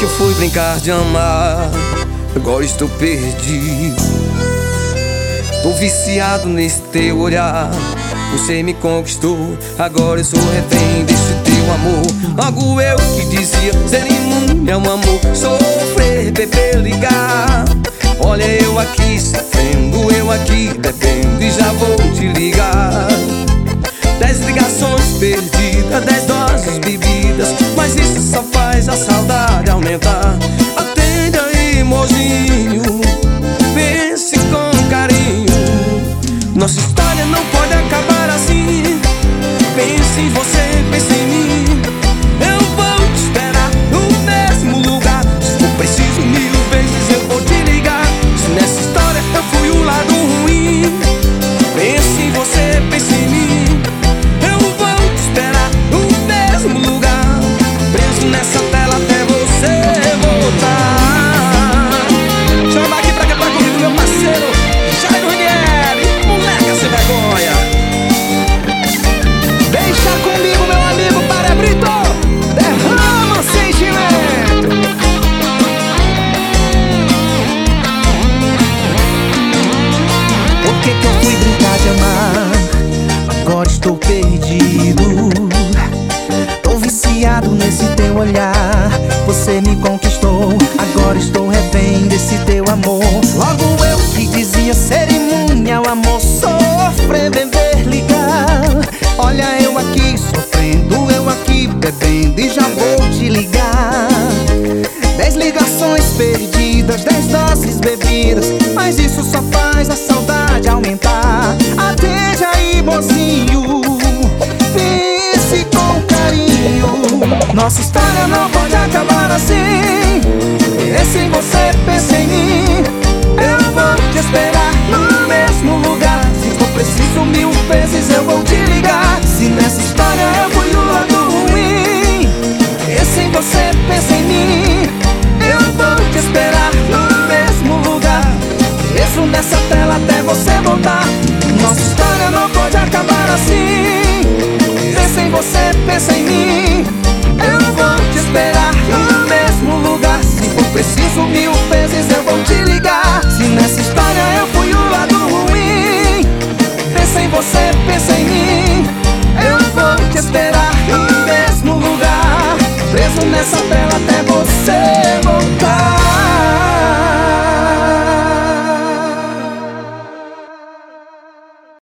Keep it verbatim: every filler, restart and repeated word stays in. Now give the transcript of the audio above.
que eu fui brincar de amar, agora estou perdido. Tô viciado nesse teu olhar, você me conquistou, agora eu sou refém desse teu amor. Logo eu que dizia ser imune ao amor, sofrer, beber, ligar. Olha eu aqui sofrendo, eu aqui bebendo e já vou te ligar. Dez ligações perdidas, dez doses bebidas, mas isso só faz a saudade aumentar. Atende aí, mozinho, pense com carinho. Nossa história não pode acabar assim. Pense em você, pense em mim. Eu vou te esperar no mesmo lugar. Se for preciso mil vezes eu vou te ligar. Se nessa história eu fui o lado ruim, pense em você, pense em mim. Eu vou te esperar no mesmo lugar, preso nessa tela até você voltar. Chama aqui pra cá, pra comigo, meu parceiro Jairo Ranieri, moleque sem vergonha. Deixa comigo, meu amigo Para Brito, derrama sentimento. Por que que eu fui brincar de amar? Agora estou perdido. Tô viciado nesse teu olhar, você me conquistou, agora estou refém desse teu amor. Logo eu que dizia ser imune ao amor, sofrer, beber, ligar. Olha eu aqui sofrendo, eu aqui bebendo e já vou te ligar. Dez ligações perdidas, dez doses bebidas, mas isso só faz a saudade aumentar. Atende aí, mozinho, pense com carinho. Nossa história não pode acabar assim. Pense em você, pense em mim. Eu vou te esperar no mesmo lugar. Se for preciso mil vezes eu vou te ligar. Se nessa história eu fui o lado ruim, pense em você, pense em mim. Eu vou te esperar no mesmo lugar, preso nessa tela até você voltar. Nossa história não pode acabar assim. Pensa em você, pensa em mim. Eu vou te esperar no mesmo lugar. Se for preciso mil